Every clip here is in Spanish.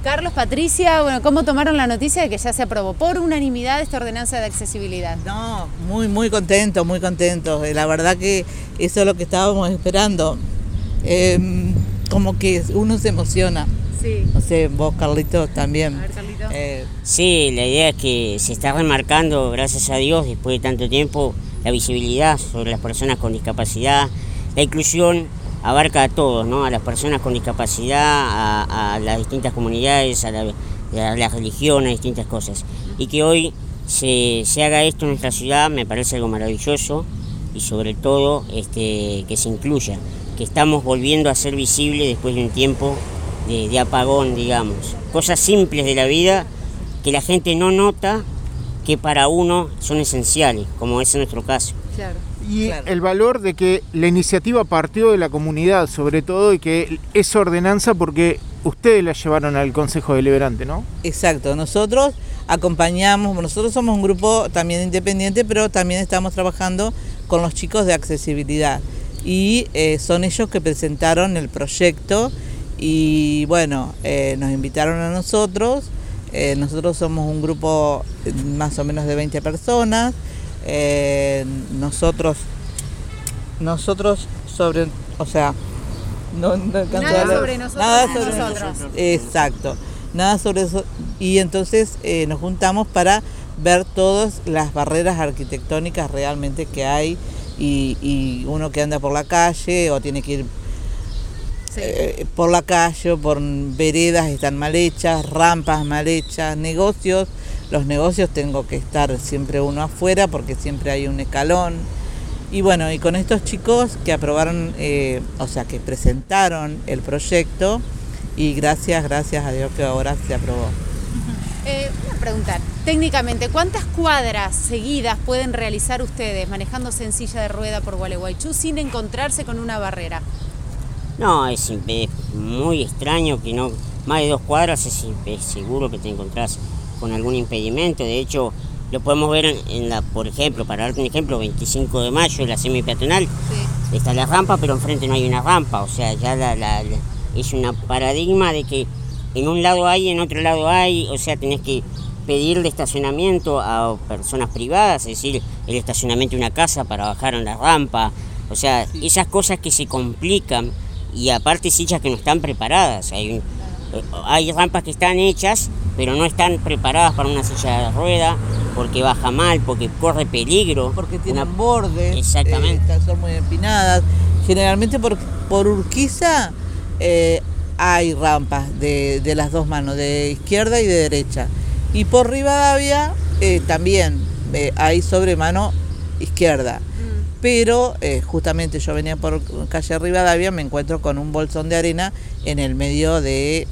Carlos, Patricia, bueno, ¿cómo tomaron la noticia de que ya se aprobó por unanimidad esta ordenanza de accesibilidad? No, muy contentos, muy contentos. La verdad que eso es lo que estábamos esperando. Como que uno se emociona. Sí. No sé, vos, Carlitos, también. A ver, Carlito. Sí, la idea es que se está remarcando, gracias a Dios, después de tanto tiempo, la visibilidad sobre las personas con discapacidad. La inclusión abarca a todos, ¿no? A las personas con discapacidad, a las distintas comunidades, a las religiones, distintas cosas. Y que hoy se haga esto en nuestra ciudad me parece algo maravilloso y sobre todo que se incluya, que estamos volviendo a ser visibles después de un tiempo de apagón, digamos. Cosas simples de la vida que la gente no nota, que para uno son esenciales, como es en nuestro caso. Claro. Y el valor de que la iniciativa partió de la comunidad, sobre todo, y que esa ordenanza, porque ustedes la llevaron al Consejo Deliberante, ¿no? Exacto, nosotros acompañamos, nosotros somos un grupo también independiente, pero también estamos trabajando con los chicos de accesibilidad. Y son ellos que presentaron el proyecto y bueno, nos invitaron a nosotros. Nosotros somos un grupo más o menos de 20 personas. Nosotros sobre, o sea, no alcanzo Nada a hablar. sobre nosotros. Nada sobre nosotros. Exacto, nada sobre eso. Y entonces nos juntamos para ver todas las barreras arquitectónicas realmente que hay y uno que anda por la calle o tiene que ir por la calle o por veredas están mal hechas, rampas mal hechas, negocios. Los negocios tengo que estar siempre uno afuera porque siempre hay un escalón. Y bueno, y con estos chicos que aprobaron, que presentaron el proyecto y gracias a Dios que ahora se aprobó. Una pregunta, técnicamente, ¿cuántas cuadras seguidas pueden realizar ustedes manejándose en silla de rueda por Gualeguaychú sin encontrarse con una barrera? No, es muy extraño que no, más de 2 cuadras es seguro que te encontrás con algún impedimento. De hecho, lo podemos ver por ejemplo, para darte un ejemplo, 25 de mayo, la semipeatonal, sí. Está la rampa, pero enfrente no hay una rampa, o sea, ya es un paradigma de que en un lado hay, en otro lado hay, o sea, tenés que pedirle estacionamiento a personas privadas, es decir, el estacionamiento de una casa para bajar en la rampa, o sea, sí. Esas cosas que se complican y aparte sillas que no están preparadas, hay rampas que están hechas, pero no están preparadas para una silla de rueda, porque baja mal, porque corre peligro. Porque tienen bordes, exactamente. Son muy empinadas. Generalmente por Urquiza hay rampas de las dos manos, de izquierda y de derecha. Y por Rivadavia también hay sobre mano izquierda. Pero justamente yo venía por calle Rivadavia, me encuentro con un bolsón de arena en el medio de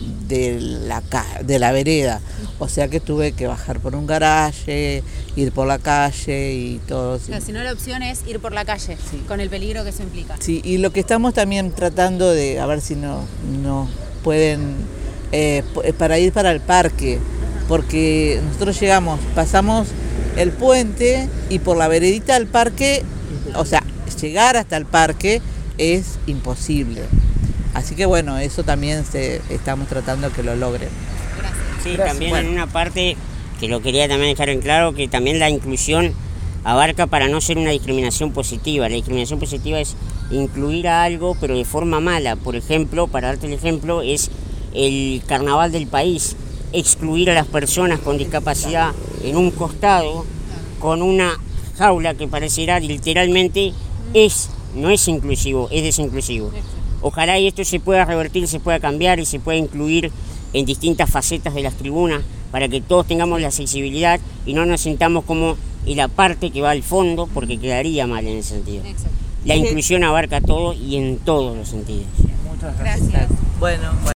la vereda, o sea que tuve que bajar por un garaje, ir por la calle y todo. O sea, si no, la opción es ir por la calle, sí, con el peligro que eso implica. Sí, y lo que estamos también tratando de, a ver si no pueden, para ir para el parque, porque nosotros pasamos el puente y por la veredita del parque, o sea, llegar hasta el parque es imposible. Así que bueno, eso también estamos tratando que lo logren. Gracias. Sí, Gracias. también Bueno. en una parte que lo quería también dejar en claro, que también la inclusión abarca para no ser una discriminación positiva. La discriminación positiva es incluir a algo, pero de forma mala. Por ejemplo, para darte el ejemplo, es el carnaval del país. Excluir a las personas con discapacidad en un costado, con una jaula que parecerá literalmente no es inclusivo, es desinclusivo. Ojalá y esto se pueda revertir, se pueda cambiar y se pueda incluir en distintas facetas de las tribunas para que todos tengamos la accesibilidad y no nos sintamos como en la parte que va al fondo, porque quedaría mal en ese sentido. Exacto. La inclusión abarca todo y en todos los sentidos. Muchas gracias. Bueno.